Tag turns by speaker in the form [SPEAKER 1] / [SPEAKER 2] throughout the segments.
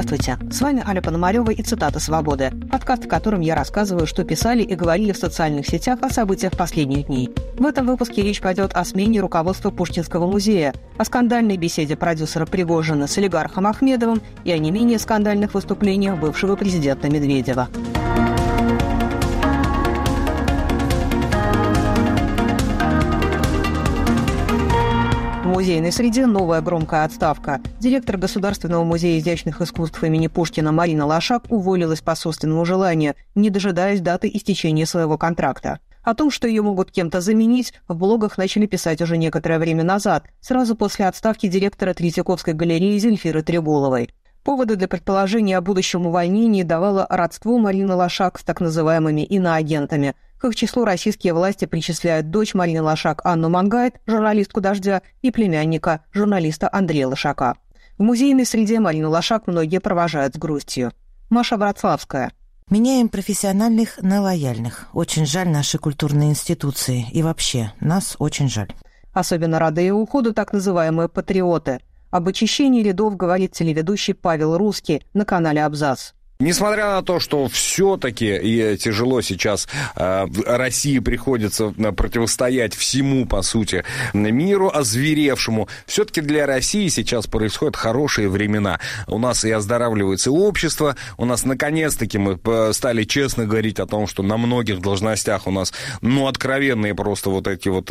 [SPEAKER 1] Здравствуйте, с вами Аля Пономарева и «Цитата свободы», подкаст, в котором я рассказываю, что писали и говорили в социальных сетях о событиях последних дней. В этом выпуске речь пойдет о смене руководства Пушкинского музея, о скандальной беседе продюсера Пригожина с олигархом Ахмедовым и о не менее скандальных выступлениях бывшего президента Медведева. В музейной среде новая громкая отставка. Директор Государственного музея изящных искусств имени Пушкина Марина Лошак уволилась по собственному желанию, не дожидаясь даты истечения своего контракта. О том, что ее могут кем-то заменить, в блогах начали писать уже некоторое время назад, сразу после отставки директора Третьяковской галереи Зельфиры Трегуловой. Поводы для предположения о будущем увольнении давало родство Марины Лошак с так называемыми иноагентами. К их числу российские власти причисляют дочь Марины Лошак Анну Мангайт, журналистку «Дождя», и племянника, журналиста Андрея Лошака. В музейной среде Марину Лошак многие провожают с грустью. Маша Вроцлавская.
[SPEAKER 2] Меняем профессиональных на лояльных. Очень жаль наши культурные институции. И вообще, нас очень жаль.
[SPEAKER 1] Особенно рады ее уходу так называемые патриоты. Об очищении рядов говорит телеведущий Павел Русский на канале «Абзац».
[SPEAKER 3] Несмотря на то, что все-таки и тяжело сейчас России приходится противостоять всему, по сути, миру озверевшему, все-таки для России сейчас происходят хорошие времена. У нас и оздоравливается общество, у нас наконец-таки мы стали честно говорить о том, что на многих должностях у нас, откровенные просто вот эти вот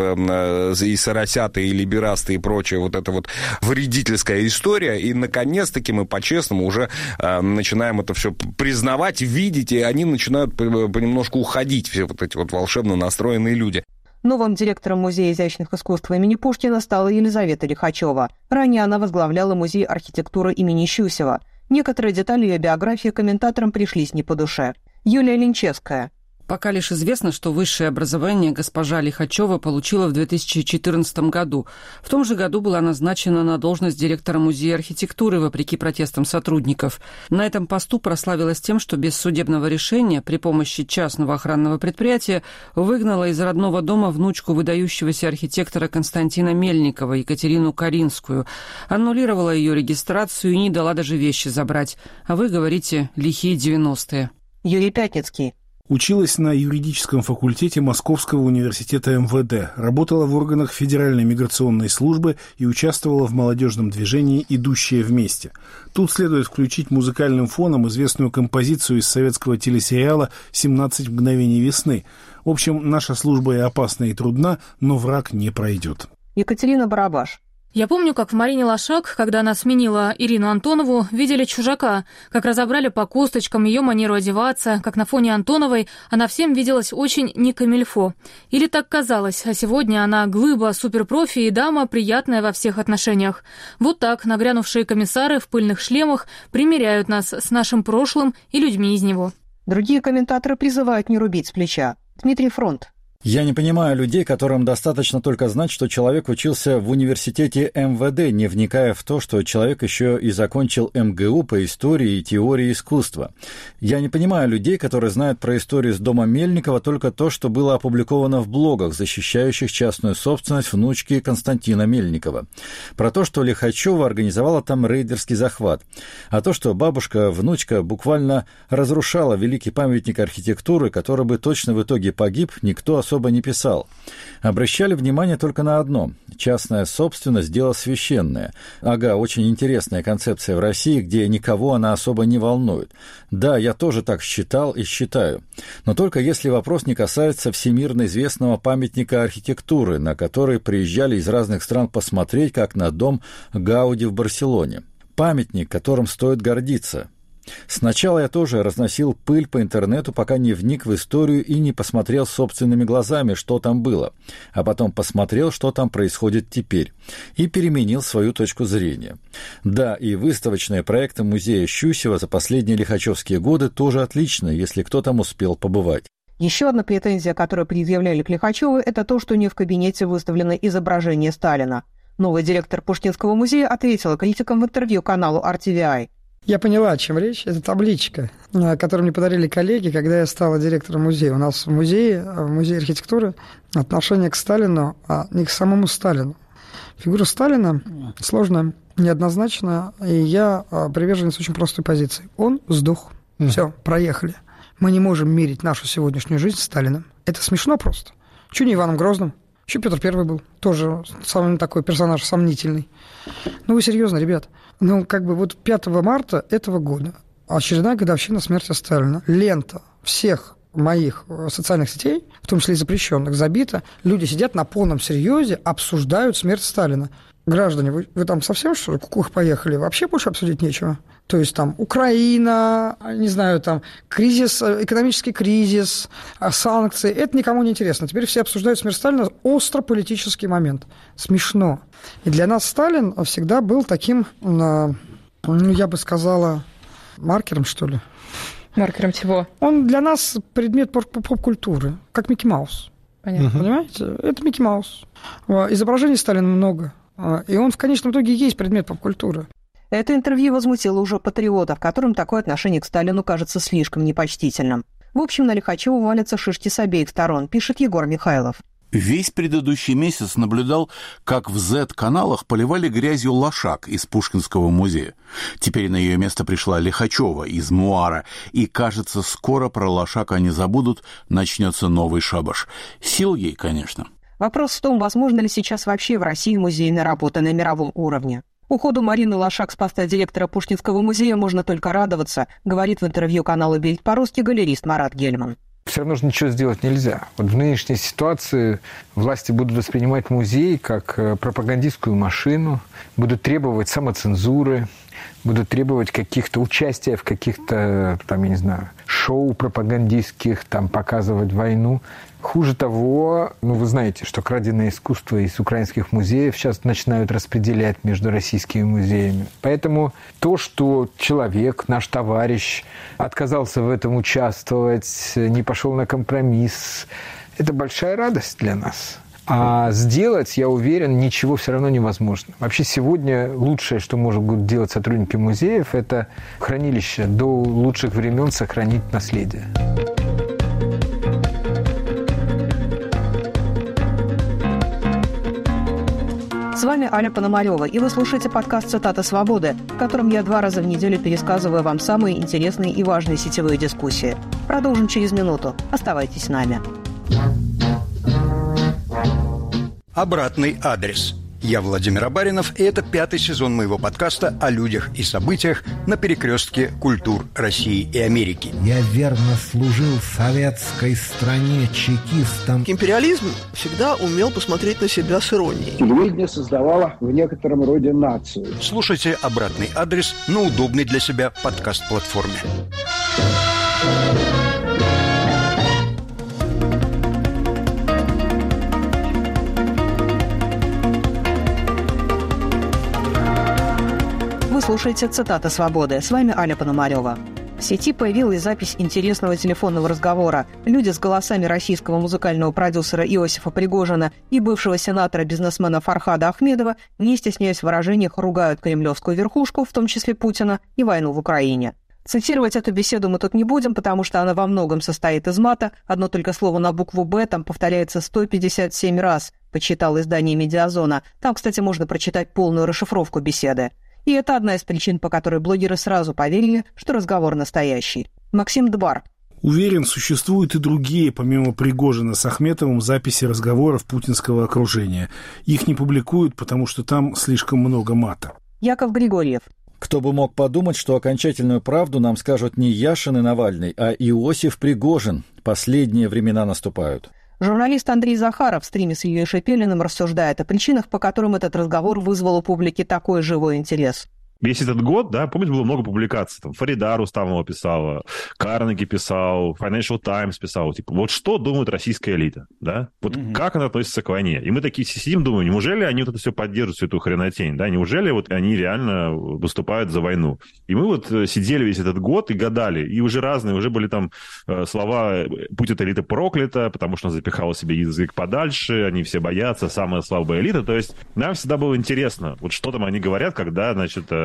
[SPEAKER 3] и соросята, и либерасты, и прочее, вот эта вот вредительская история, и наконец-таки мы по-честному уже начинаем это все признавать, видеть, и они начинают понемножку уходить, все вот эти вот волшебно настроенные люди.
[SPEAKER 1] Новым директором Музея изящных искусств имени Пушкина стала Елизавета Лихачева. Ранее она возглавляла Музей архитектуры имени Щусева. Некоторые детали ее биографии комментаторам пришлись не по душе. Юлия Линчевская.
[SPEAKER 4] Пока лишь известно, что высшее образование госпожа Лихачева получила в 2014 году. В том же году была назначена на должность директора Музея архитектуры, вопреки протестам сотрудников. На этом посту прославилась тем, что без судебного решения при помощи частного охранного предприятия выгнала из родного дома внучку выдающегося архитектора Константина Мельникова, Екатерину Каринскую. Аннулировала ее регистрацию и не дала даже вещи забрать. А вы говорите «лихие 90-е».
[SPEAKER 1] Юрий Пятницкий.
[SPEAKER 5] Училась на юридическом факультете Московского университета МВД, работала в органах Федеральной миграционной службы и участвовала в молодежном движении «Идущие вместе». Тут следует включить музыкальным фоном известную композицию из советского телесериала «17 мгновений весны». В общем, наша служба и опасна, и трудна, но враг не пройдет.
[SPEAKER 1] Екатерина Барабаш.
[SPEAKER 6] Я помню, как в Марине Лошак, когда она сменила Ирину Антонову, видели чужака, как разобрали по косточкам ее манеру одеваться, как на фоне Антоновой она всем виделась очень не камильфо. Или так казалось, а сегодня она глыба, суперпрофи и дама, приятная во всех отношениях. Вот так нагрянувшие комиссары в пыльных шлемах примеряют нас с нашим прошлым и людьми из него.
[SPEAKER 1] Другие комментаторы призывают не рубить с плеча. Дмитрий Фронт.
[SPEAKER 7] Я не понимаю людей, которым достаточно только знать, что человек учился в университете МВД, не вникая в то, что человек еще и закончил МГУ по истории и теории искусства. Я не понимаю людей, которые знают про историю с домом Мельникова только то, что было опубликовано в блогах, защищающих частную собственность внучки Константина Мельникова. Про то, что Лихачева организовала там рейдерский захват. А то, что бабушка-внучка буквально разрушала великий памятник архитектуры, который бы точно в итоге погиб, никто особо не писал. Обращали внимание только на одно. Частная собственность – дело священное. Ага, очень интересная концепция в России, где никого она особо не волнует. Да, я тоже так считал и считаю. Но только если вопрос не касается всемирно известного памятника архитектуры, на который приезжали из разных стран посмотреть, как на дом Гауди в Барселоне. Памятник, которым стоит гордиться. Сначала я тоже разносил пыль по интернету, пока не вник в историю и не посмотрел собственными глазами, что там было, а потом посмотрел, что там происходит теперь, и переменил свою точку зрения. Да, и выставочные проекты музея Щусева за последние лихачевские годы тоже отлично, если кто там успел побывать.
[SPEAKER 1] Еще одна претензия, которую предъявляли к Лихачеву, это то, что у нее в кабинете выставлено изображение Сталина. Новый директор Пушкинского музея ответила критикам в интервью каналу RTVI.
[SPEAKER 8] Я поняла, о чем речь. Это табличка, которую мне подарили коллеги, когда я стала директором музея. У нас в музее архитектуры отношение к Сталину, а не к самому Сталину. Фигура Сталина сложная, неоднозначная, и я приверженец очень простой позиции. Он сдох. Все, проехали. Мы не можем мерить нашу сегодняшнюю жизнь с Сталиным. Это смешно просто. Чего не Иваном Грозным? Еще Петр Первый был. Тоже самый такой персонаж сомнительный. Ну, вы серьезно, ребят? Ну, как бы вот 5 марта этого года очередная годовщина смерти Сталина. Лента всех моих социальных сетей, в том числе и запрещенных, забита. Люди сидят на полном серьезе, обсуждают смерть Сталина. Граждане, вы там совсем, что ли, кукух поехали? Вообще больше обсудить нечего. То есть там Украина, не знаю, там кризис, экономический кризис, санкции. Это никому не интересно. Теперь все обсуждают смерть Сталина. Остро политический момент. Смешно. И для нас Сталин всегда был таким, ну, я бы сказала, маркером, что ли.
[SPEAKER 6] Маркером чего?
[SPEAKER 8] Он для нас предмет поп-культуры, как Микки Маус.
[SPEAKER 6] Понятно.
[SPEAKER 8] Понимаете? Это Микки Маус. Изображений Сталина много. И он в конечном итоге есть предмет поп-культуры.
[SPEAKER 1] Это интервью возмутило уже патриотов, которым такое отношение к Сталину кажется слишком непочтительным. В общем, на Лихачева валятся шишки с обеих сторон, пишет Егор Михайлов.
[SPEAKER 9] Весь предыдущий месяц наблюдал, как в Z-каналах поливали грязью Лошак из Пушкинского музея. Теперь на ее место пришла Лихачева из Муара, и, кажется, скоро про Лошака не забудут, начнется новый шабаш. Сил ей, конечно.
[SPEAKER 1] Вопрос в том, возможно ли сейчас вообще в России музейная работа на мировом уровне. Уходу Марины Лошак с поста директора Пушкинского музея можно только радоваться, говорит в интервью каналу «Бильд по-русски» галерист Марат Гельман.
[SPEAKER 10] Все равно же ничего сделать нельзя. Вот в нынешней ситуации власти будут воспринимать музей как пропагандистскую машину, будут требовать самоцензуры, будут требовать каких-то участия в каких-то, там, я не знаю, шоу пропагандистских, там, показывать войну. Хуже того, ну, вы знаете, что краденое искусство из украинских музеев сейчас начинают распределять между российскими музеями. Поэтому то, что человек, наш товарищ, отказался в этом участвовать, не пошел на компромисс, это большая радость для нас. А сделать, я уверен, ничего все равно невозможно. Вообще сегодня лучшее, что могут делать сотрудники музеев, это хранилище до лучших времен сохранить наследие.
[SPEAKER 1] С вами Аля Пономарева, и вы слушаете подкаст «Цитата свободы», в котором я 2 раза в неделю пересказываю вам самые интересные и важные сетевые дискуссии. Продолжим через минуту. Оставайтесь с нами.
[SPEAKER 11] Обратный адрес. Я Владимир Абаринов, и это 5-й сезон моего подкаста о людях и событиях на перекрестке культур России и Америки.
[SPEAKER 12] Я верно служил советской стране чекистом.
[SPEAKER 13] Империализм всегда умел посмотреть на себя с иронией.
[SPEAKER 14] Телевидение создавало в некотором роде нацию.
[SPEAKER 11] Слушайте «Обратный адрес» на удобной для себя подкаст-платформе.
[SPEAKER 1] Вы слушаете «Цитата свободы». С вами Аля Пономарева. В сети появилась запись интересного телефонного разговора. Люди с голосами российского музыкального продюсера Иосифа Пригожина и бывшего сенатора-бизнесмена Фархада Ахмедова, не стесняясь в выражениях, ругают кремлевскую верхушку, в том числе Путина, и войну в Украине. Цитировать эту беседу мы тут не будем, потому что она во многом состоит из мата. Одно только слово на букву «Б» там повторяется 157 раз, подсчитало издание «Медиазона». Там, кстати, можно прочитать полную расшифровку беседы. И это одна из причин, по которой блогеры сразу поверили, что разговор настоящий. Максим Дбар.
[SPEAKER 5] Уверен, существуют и другие, помимо Пригожина с Ахметовым, записи разговоров путинского окружения. Их не публикуют, потому что там слишком много мата.
[SPEAKER 1] Яков Григорьев.
[SPEAKER 7] Кто бы мог подумать, что окончательную правду нам скажут не Яшин и Навальный, а Иосиф Пригожин. Последние времена наступают.
[SPEAKER 1] Журналист Андрей Захаров в стриме с Ильей Шепелиным рассуждает о причинах, по которым этот разговор вызвал у публики такой живой интерес.
[SPEAKER 15] Весь этот год, да, помните, было много публикаций. Там Фарида Рустамова писала, Карнеги писал, Financial Times писал. Типа, вот что думает российская элита, да? Вот как она относится к войне? И мы такие сидим, думаем, неужели они вот это все поддерживают, всю эту хренотень, да? Неужели вот они реально выступают за войну? И мы вот сидели весь этот год и гадали. И уже разные, уже были там слова «Путь этой элиты проклята», потому что она запихала себе язык подальше, они все боятся, самая слабая элита. То есть нам всегда было интересно, вот что там они говорят, когда, значит,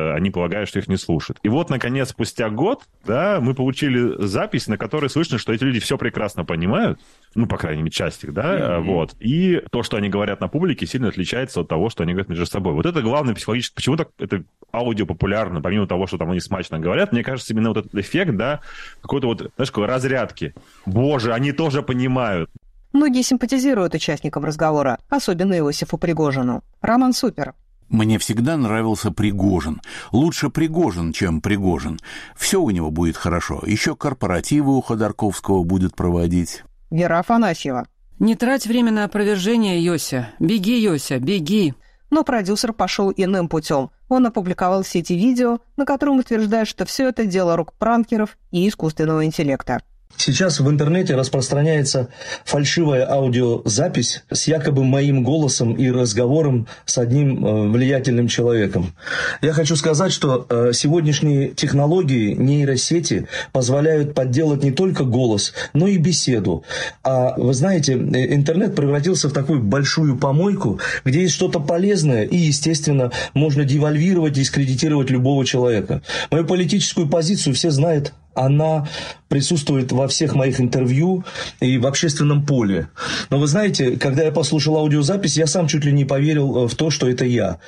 [SPEAKER 15] они полагают, что их не слушают. И вот, наконец, спустя год, да, мы получили запись, на которой слышно, что эти люди все прекрасно понимают, ну, по крайней мере, часть их, да, вот. И то, что они говорят на публике, сильно отличается от того, что они говорят между собой. Вот это главное психологическое. Почему так это аудио популярно, помимо того, что там они смачно говорят, мне кажется, именно вот этот эффект, да, какой-то вот, знаешь, какой разрядки. Боже, они тоже понимают.
[SPEAKER 1] Многие симпатизируют участникам разговора, особенно Иосифу Пригожину. Роман Супер.
[SPEAKER 9] Мне всегда нравился Пригожин. Лучше Пригожин, чем Пригожин. Все у него будет хорошо. Еще корпоративы у Ходорковского будет проводить.
[SPEAKER 1] Вера Афанасьева.
[SPEAKER 4] Не трать время на опровержение, Йося. Беги, Йося, беги.
[SPEAKER 1] Но продюсер пошел иным путем. Он опубликовал в сети видео, на котором утверждает, что все это дело рук пранкеров и искусственного интеллекта.
[SPEAKER 16] Сейчас в интернете распространяется фальшивая аудиозапись с якобы моим голосом и разговором с одним влиятельным человеком. Я хочу сказать, что сегодняшние технологии нейросети позволяют подделать не только голос, но и беседу. А вы знаете, интернет превратился в такую большую помойку, где есть что-то полезное и, естественно, можно девальвировать и дискредитировать любого человека. Мою политическую позицию все знают. Она присутствует во всех моих интервью и в общественном поле. Но вы знаете, когда я послушал аудиозапись, я сам чуть ли не поверил в то, что это я.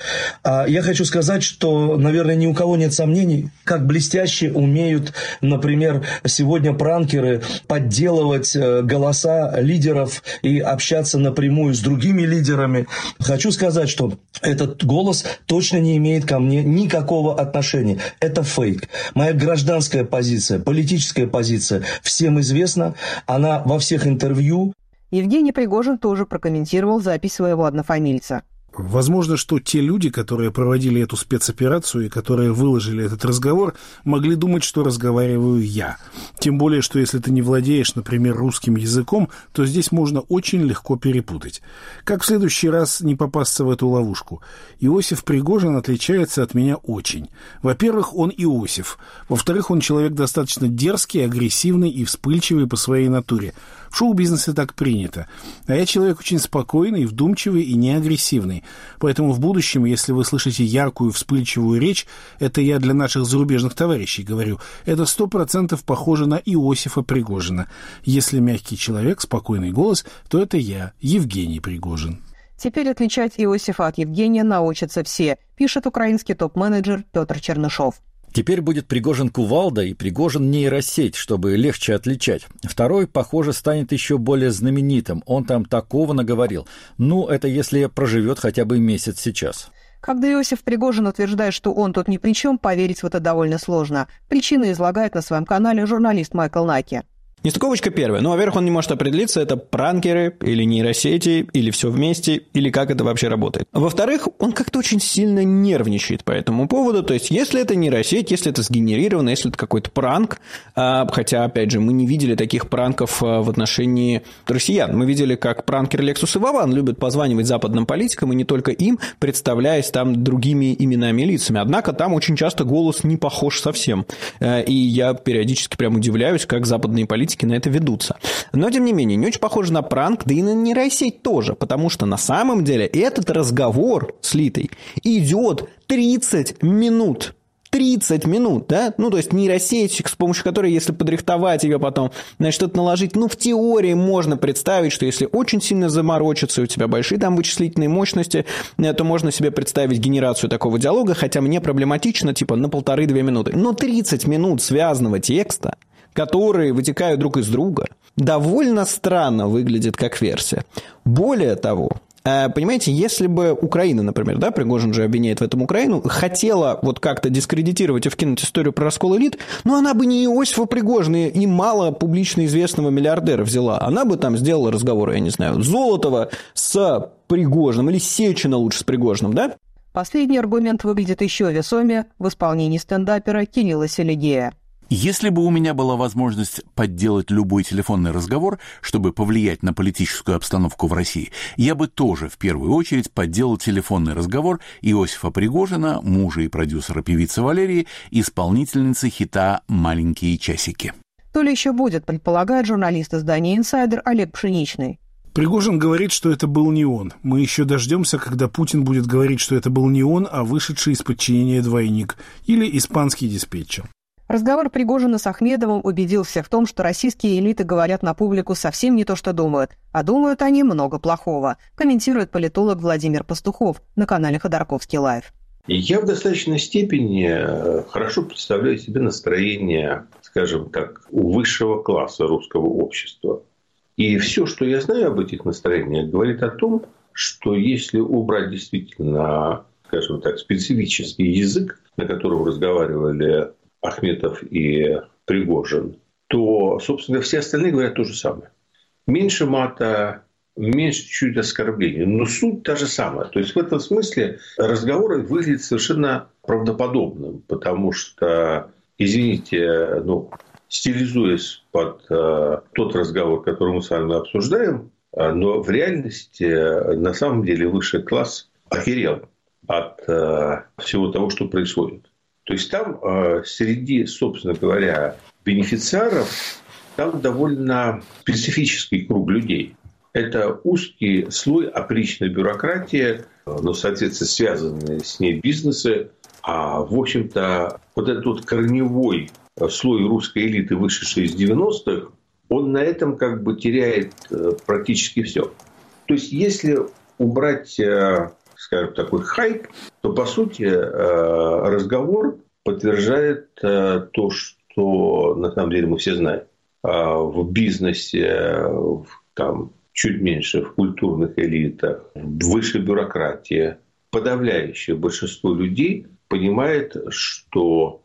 [SPEAKER 16] Я хочу сказать, что, наверное, ни у кого нет сомнений, как блестяще умеют, например, сегодня пранкеры подделывать голоса лидеров и общаться напрямую с другими лидерами. Хочу сказать, что этот голос точно не имеет ко мне никакого отношения. Это фейк. Моя гражданская позиция, политическая позиция всем известна, она во всех интервью.
[SPEAKER 1] Евгений Пригожин тоже прокомментировал запись своего однофамильца.
[SPEAKER 5] Возможно, что те люди, которые проводили эту спецоперацию и которые выложили этот разговор, могли думать, что разговариваю я. Тем более, что если ты не владеешь, например, русским языком, то здесь можно очень легко перепутать. Как в следующий раз не попасться в эту ловушку? Иосиф Пригожин отличается от меня очень. Во-первых, он Иосиф. Во-вторых, он человек достаточно дерзкий, агрессивный и вспыльчивый по своей натуре. В шоу-бизнесе так принято. А я человек очень спокойный, вдумчивый и не агрессивный. Поэтому в будущем, если вы слышите яркую, вспыльчивую речь, это я для наших зарубежных товарищей говорю, это 100% похоже на Иосифа Пригожина. Если мягкий человек, спокойный голос, то это я, Евгений Пригожин.
[SPEAKER 1] Теперь отличать Иосифа от Евгения научатся все, пишет украинский топ-менеджер Петр Чернышов.
[SPEAKER 7] Теперь будет Пригожин кувалда и Пригожин нейросеть, чтобы легче отличать. Второй, похоже, станет еще более знаменитым. Он там такого наговорил. Ну, это если проживет хотя бы месяц сейчас.
[SPEAKER 1] Когда Иосиф Пригожин утверждает, что он тут ни при чем, поверить в это довольно сложно. Причины излагает на своем канале журналист Майкл Наки.
[SPEAKER 17] Нестыковочка первая. Ну, во-первых, он не может определиться, это пранкеры или нейросети, или все вместе, или как это вообще работает. Во-вторых, он как-то очень сильно нервничает по этому поводу. То есть, если это нейросеть, если это сгенерировано, если это какой-то пранк, хотя, опять же, мы не видели таких пранков в отношении россиян. Мы видели, как пранкер Лексус и Вован любят позванивать западным политикам, и не только им, представляясь там другими именами и лицами. Однако там очень часто голос не похож совсем. И я периодически прям удивляюсь, как западные политики на это ведутся. Но, тем не менее, не очень похоже на пранк, да и на нейросеть тоже, потому что на самом деле этот разговор слитый идет 30 минут. 30 минут, да? Ну, то есть нейросеть, с помощью которой, если подрихтовать ее потом, значит, что-то наложить, ну, в теории можно представить, что если очень сильно заморочиться, у тебя большие там вычислительные мощности, то можно себе представить генерацию такого диалога, хотя мне проблематично, типа, на 1,5-2 минуты. Но 30 минут связанного текста, которые вытекают друг из друга, довольно странно выглядит как версия. Более того, понимаете, если бы Украина, например, да, Пригожин же обвиняет в этом Украину, хотела вот как-то дискредитировать и вкинуть историю про раскол элит, но она бы не Иосифа Пригожина и мало публично известного миллиардера взяла. Она бы там сделала разговор, я не знаю, Золотова с Пригожиным или Сечина лучше с Пригожиным, да?
[SPEAKER 1] Последний аргумент выглядит еще весомее в исполнении стендапера Кирилла Селигея.
[SPEAKER 9] Если бы у меня была возможность подделать любой телефонный разговор, чтобы повлиять на политическую обстановку в России, я бы тоже в первую очередь подделал телефонный разговор Иосифа Пригожина, мужа и продюсера певицы Валерии, исполнительницы хита «Маленькие часики».
[SPEAKER 1] То ли еще будет, предполагает журналист издания «Инсайдер» Олег Пшеничный.
[SPEAKER 5] Пригожин говорит, что это был не он. Мы еще дождемся, когда Путин будет говорить, что это был не он, а вышедший из подчинения двойник или испанский диспетчер.
[SPEAKER 1] Разговор Пригожина с Ахмедовым убедил всех в том, что российские элиты говорят на публику совсем не то, что думают, а думают они много плохого, комментирует политолог Владимир Пастухов на канале Ходорковский Лайв.
[SPEAKER 18] Я в достаточной степени хорошо представляю себе настроение, скажем так, у высшего класса русского общества. И все, что я знаю об этих настроениях, говорит о том, что если убрать действительно, скажем так, специфический язык, на котором разговаривали Ахметов и Пригожин, то, собственно, все остальные говорят то же самое. Меньше мата, меньше чуть оскорблений, но суть та же самая. То есть в этом смысле разговор выглядит совершенно правдоподобным, потому что, извините, стилизуясь под тот разговор, который мы с вами обсуждаем, но в реальности на самом деле высший класс охерел от всего того, что происходит. То есть там среди, собственно говоря, бенефициаров, там довольно специфический круг людей. Это узкий слой опричной бюрократии, соответственно, связанные с ней бизнесы. А, в общем-то, вот этот вот корневой слой русской элиты, вышедший из 90-х, он на этом как бы теряет практически все. То есть, если убрать, скажем, такой хайп, то, по сути, разговор подтверждает то, что на самом деле мы все знаем. В бизнесе, там, чуть меньше, в культурных элитах, выше бюрократии, подавляющее большинство людей понимает, что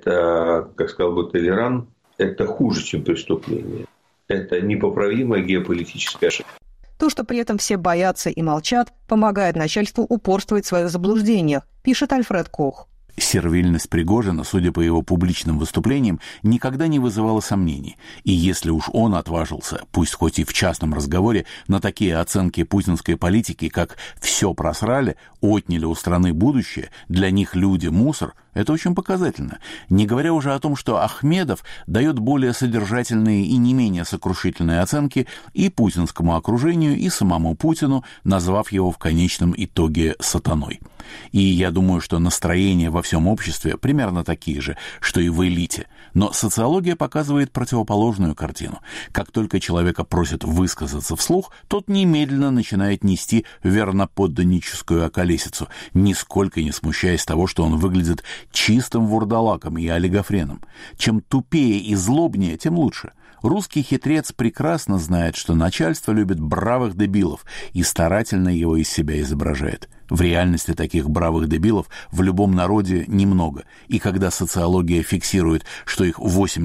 [SPEAKER 18] это, как сказал бы Толеран, это хуже, чем преступление. Это непоправимая геополитическая ошибка.
[SPEAKER 1] То, что при этом все боятся и молчат, помогает начальству упорствовать в своих заблуждениях, пишет Альфред Кох.
[SPEAKER 9] Сервильность Пригожина, судя по его публичным выступлениям, никогда не вызывала сомнений. И если уж он отважился, пусть хоть и в частном разговоре, на такие оценки путинской политики, как «все просрали», «отняли у страны будущее», «для них люди мусор», это очень показательно. Не говоря уже о том, что Ахмедов дает более содержательные и не менее сокрушительные оценки и путинскому окружению, и самому Путину, назвав его в конечном итоге сатаной. И я думаю, что настроения во всем обществе примерно такие же, что и в элите. Но социология показывает противоположную картину. Как только человека просят высказаться вслух, тот немедленно начинает нести верноподданническую околесицу, нисколько не смущаясь того, что он выглядит чистым вурдалаком и олигофреном. Чем тупее и злобнее, тем лучше. Русский хитрец прекрасно знает, что начальство любит бравых дебилов и старательно его из себя изображает. В реальности таких бравых дебилов в любом народе немного. И когда социология фиксирует, что их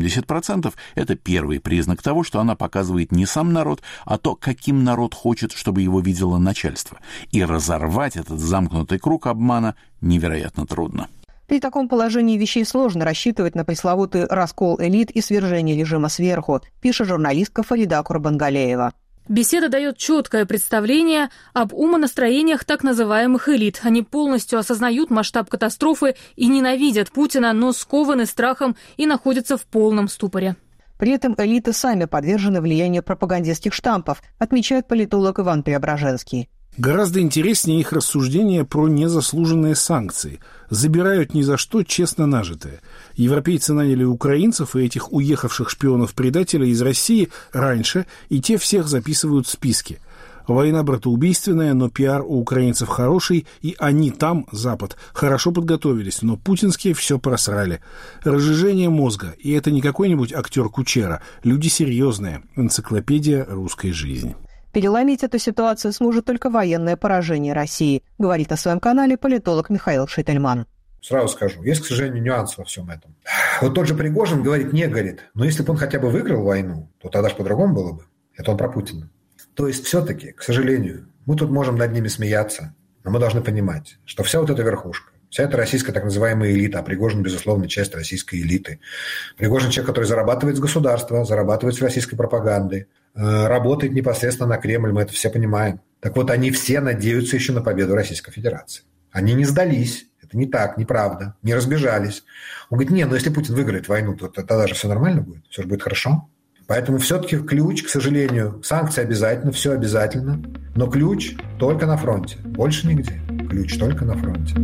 [SPEAKER 9] 80%, это первый признак того, что она показывает не сам народ, а то, каким народ хочет, чтобы его видело начальство. И разорвать этот замкнутый круг обмана невероятно трудно.
[SPEAKER 1] При таком положении вещей сложно рассчитывать на пресловутый раскол элит и свержение режима сверху, пишет журналистка Фарида Курбангалеева.
[SPEAKER 6] Беседа дает четкое представление об умонастроениях так называемых элит. Они полностью осознают масштаб катастрофы и ненавидят Путина, но скованы страхом и находятся в полном ступоре.
[SPEAKER 1] При этом элиты сами подвержены влиянию пропагандистских штампов, отмечает политолог Иван Преображенский.
[SPEAKER 5] Гораздо интереснее их рассуждения про незаслуженные санкции. Забирают ни за что честно нажитое. Европейцы наняли украинцев и этих уехавших шпионов-предателей из России раньше, и те всех записывают в списки. Война братоубийственная, но пиар у украинцев хороший, и они там, Запад, хорошо подготовились, но путинские все просрали. Разжижение мозга, и это не какой-нибудь актер Кучера, люди серьезные. Энциклопедия русской жизни.
[SPEAKER 1] Переломить эту ситуацию сможет только военное поражение России, говорит на своем канале политолог Михаил Шейтельман.
[SPEAKER 19] Сразу скажу, есть, к сожалению, нюанс во всем этом. Вот тот же Пригожин говорит, не горит. Но если бы он хотя бы выиграл войну, то тогда же по-другому было бы. Это он про Путина. То есть все-таки, к сожалению, мы тут можем над ними смеяться, но мы должны понимать, что вся вот эта верхушка, вся эта российская так называемая элита, а Пригожин, безусловно, часть российской элиты. Пригожин человек, который зарабатывает с государства, зарабатывает с российской пропаганды, работает непосредственно на Кремль, мы это все понимаем. Так вот, они все надеются еще на победу Российской Федерации. Они не сдались. Это не так, неправда. Не разбежались. Он говорит, не, но если Путин выиграет войну, то тогда же все нормально будет. Все же будет хорошо. Поэтому все-таки ключ, к сожалению, санкции обязательно, все обязательно, но ключ только на фронте, больше нигде. Ключ только на фронте.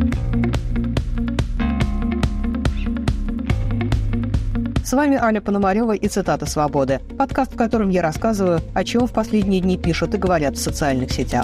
[SPEAKER 1] С вами Аля Пономарева и «Цитата свободы», подкаст, в котором я рассказываю, о чем в последние дни пишут и говорят в социальных сетях.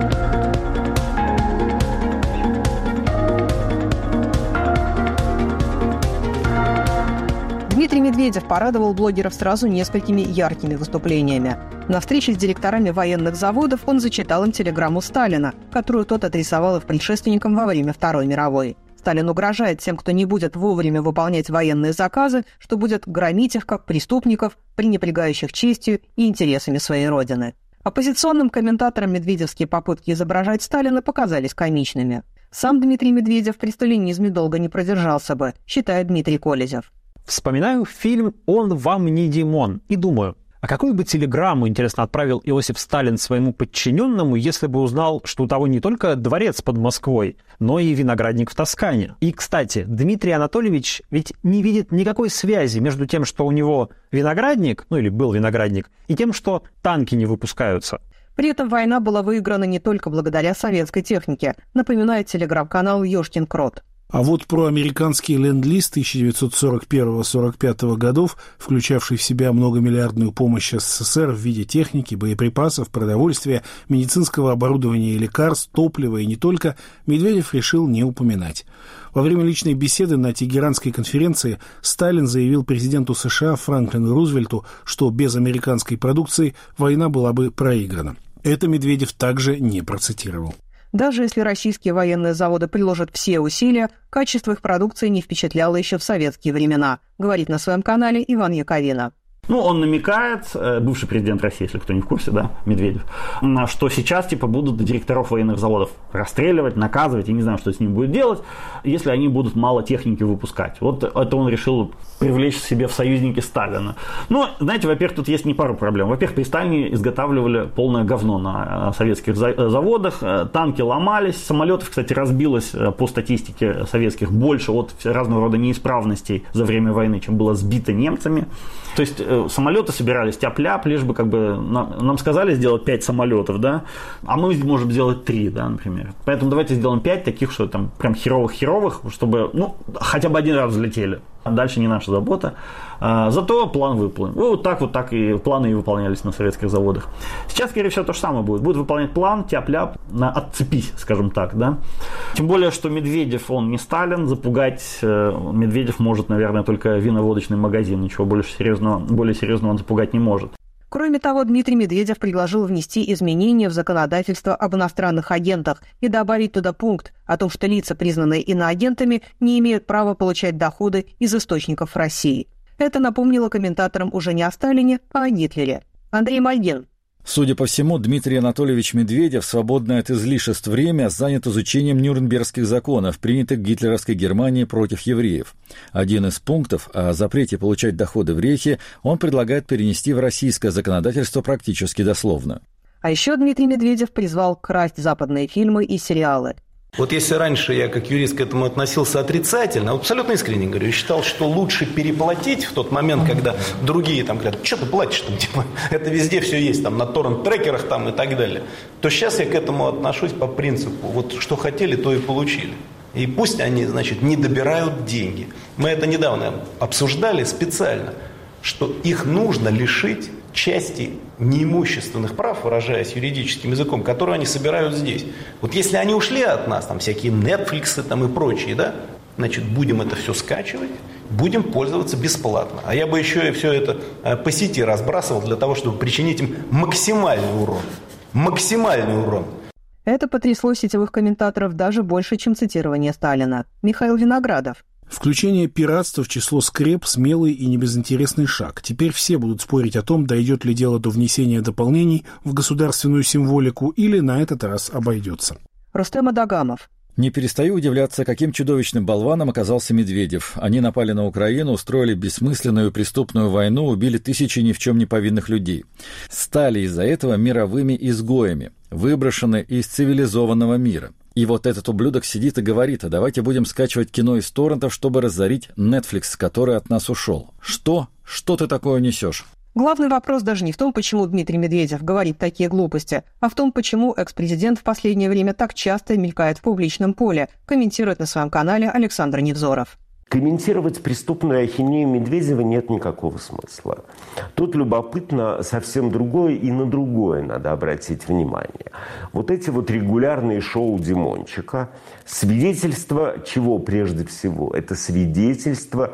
[SPEAKER 1] Дмитрий Медведев порадовал блогеров сразу несколькими яркими выступлениями. На встрече с директорами военных заводов он зачитал им телеграмму Сталина, которую тот адресовал их предшественникам во время Второй мировой. Сталин угрожает тем, кто не будет вовремя выполнять военные заказы, что будет громить их как преступников, пренебрегающих честью и интересами своей родины. Оппозиционным комментаторам медведевские попытки изображать Сталина показались комичными. Сам Дмитрий Медведев при сталинизме долго не продержался бы, считает Дмитрий Колезев.
[SPEAKER 20] Вспоминаю фильм «Он вам не Димон» и думаю, а какую бы телеграмму, интересно, отправил Иосиф Сталин своему подчиненному, если бы узнал, что у того не только дворец под Москвой, но и виноградник в Тоскане. И, кстати, Дмитрий Анатольевич ведь не видит никакой связи между тем, что у него виноградник, ну или был виноградник, и тем, что танки не выпускаются.
[SPEAKER 1] При этом война была выиграна не только благодаря советской технике, напоминает телеграм-канал «Ёшкин крот».
[SPEAKER 5] А вот про американский ленд-лиз 1941-1945 годов, включавший в себя многомиллиардную помощь СССР в виде техники, боеприпасов, продовольствия, медицинского оборудования и лекарств, топлива и не только, Медведев решил не упоминать. Во время личной беседы на Тегеранской конференции Сталин заявил президенту США Франклину Рузвельту, что без американской продукции война была бы проиграна. Это Медведев также не процитировал.
[SPEAKER 1] Даже если российские военные заводы приложат все усилия, качество их продукции не впечатляло еще в советские времена, говорит на своем канале Иван Яковина.
[SPEAKER 21] Он намекает, бывший президент России, если кто не в курсе, да, Медведев, что сейчас, будут директоров военных заводов расстреливать, наказывать, я не знаю, что с ними будет делать, если они будут мало техники выпускать. Вот это он решил привлечь себе в союзники Сталина. Знаете, во-первых, тут есть не пару проблем. Во-первых, при Сталине изготавливали полное говно на советских заводах, танки ломались, самолетов, кстати, разбилось по статистике советских больше от разного рода неисправностей за время войны, чем было сбито немцами. То есть самолеты собирались тяп-ляп, лишь бы нам сказали сделать 5 самолетов, да, а мы можем сделать 3, да, например. Поэтому давайте сделаем 5 таких, что там прям херовых, чтобы, хотя бы один раз взлетели. А дальше не наша забота. Зато план выполнен. Вот так и планы и выполнялись на советских заводах. Сейчас, скорее всего, то же самое будет. Будут выполнять план, тяп-ляп, отцепись, скажем так, да. Тем более, что Медведев, он не Сталин. Запугать Медведев может, наверное, только вино-водочный магазин. Ничего более серьезного он запугать не может.
[SPEAKER 1] Кроме того, Дмитрий Медведев предложил внести изменения в законодательство об иностранных агентах и добавить туда пункт о том, что лица, признанные иноагентами, не имеют права получать доходы из источников России. Это напомнило комментаторам уже не о Сталине, а о Гитлере. Андрей Мальгин.
[SPEAKER 7] Судя по всему, Дмитрий Анатольевич Медведев в свободное от излишеств время занят изучением нюрнбергских законов, принятых гитлеровской Германией против евреев. Один из пунктов о запрете получать доходы в Рейхе он предлагает перенести в российское законодательство практически дословно.
[SPEAKER 1] А еще Дмитрий Медведев призвал красть западные фильмы и сериалы.
[SPEAKER 22] Вот если раньше я как юрист к этому относился отрицательно, абсолютно искренне говорю, считал, что лучше переплатить в тот момент, когда другие там говорят, что ты платишь там, это везде все есть, там, на торрент-трекерах там и так далее, то сейчас я к этому отношусь по принципу, вот что хотели, то и получили. И пусть они, не добирают деньги. Мы это недавно обсуждали специально, что их нужно лишить части неимущественных прав, выражаясь юридическим языком, которые они собирают здесь. Вот если они ушли от нас, там всякие Netflix там и прочие, да, будем это все скачивать, будем пользоваться бесплатно. А я бы еще и все это по сети разбрасывал для того, чтобы причинить им максимальный урон. Максимальный урон.
[SPEAKER 1] Это потрясло сетевых комментаторов даже больше, чем цитирование Сталина. Михаил Виноградов.
[SPEAKER 5] Включение пиратства в число скреп – смелый и небезынтересный шаг. Теперь все будут спорить о том, дойдет ли дело до внесения дополнений в государственную символику или на этот раз обойдется.
[SPEAKER 1] Рустем Адагамов.
[SPEAKER 7] Не перестаю удивляться, каким чудовищным болваном оказался Медведев. Они напали на Украину, устроили бессмысленную преступную войну, убили тысячи ни в чем не повинных людей. Стали из-за этого мировыми изгоями, выброшены из цивилизованного мира. И вот этот ублюдок сидит и говорит, а давайте будем скачивать кино из торрентов, чтобы разорить Netflix, который от нас ушел. Что? Что ты такое несешь?
[SPEAKER 1] Главный вопрос даже не в том, почему Дмитрий Медведев говорит такие глупости, а в том, почему экс-президент в последнее время так часто мелькает в публичном поле, комментирует на своем канале Александр Невзоров.
[SPEAKER 2] Комментировать преступную ахинею Медведева нет никакого смысла. Тут любопытно совсем другое, и на другое надо обратить внимание. Вот эти вот регулярные шоу Димончика, свидетельство чего прежде всего? Это свидетельство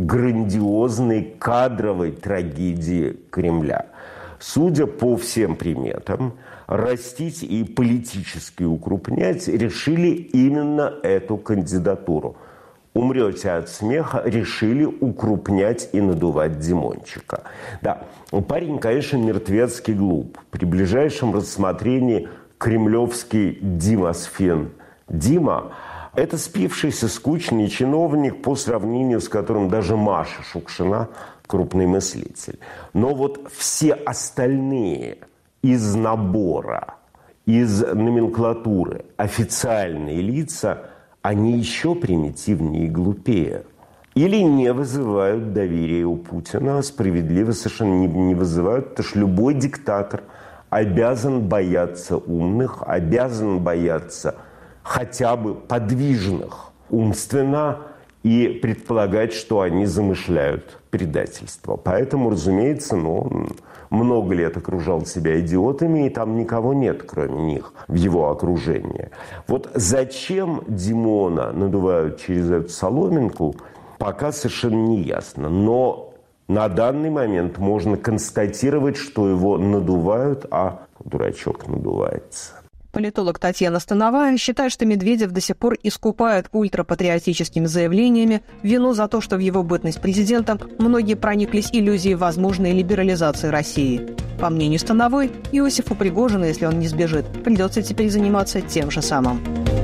[SPEAKER 2] грандиозной кадровой трагедии Кремля. Судя по всем приметам, растить и политически укрупнять решили именно эту кандидатуру. Умрете от смеха, решили укрупнять и надувать Димончика. Да, парень, конечно, мертвецки глуп. При ближайшем рассмотрении кремлевский Димосфен. Дима – это спившийся, скучный чиновник, по сравнению с которым даже Маша Шукшина – крупный мыслитель. Но вот все остальные из набора, из номенклатуры, официальные лица, они еще примитивнее и глупее. Или не вызывают доверия у Путина, а справедливо совершенно не вызывают, потому что любой диктатор обязан бояться умных, обязан бояться хотя бы подвижных умственно и предполагать, что они замышляют предательство. Поэтому, разумеется, он много лет окружал себя идиотами, и там никого нет, кроме них, в его окружении. Вот зачем Димона надувают через эту соломинку, пока совершенно не ясно. Но на данный момент можно констатировать, что его надувают, а дурачок надувается.
[SPEAKER 1] Политолог Татьяна Становая считает, что Медведев до сих пор искупает ультрапатриотическими заявлениями вину за то, что в его бытность президентом многие прониклись иллюзией возможной либерализации России. По мнению Становой, Иосифу Пригожину, если он не сбежит, придется теперь заниматься тем же самым.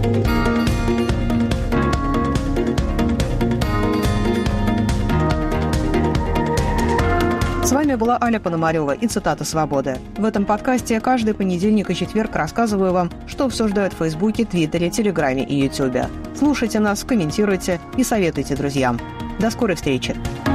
[SPEAKER 1] С вами была Аля Пономарева и цитата «Свободы». В этом подкасте каждый понедельник и четверг рассказываю вам, что обсуждают в Фейсбуке, Твиттере, Телеграме и Ютубе. Слушайте нас, комментируйте и советуйте друзьям. До скорой встречи!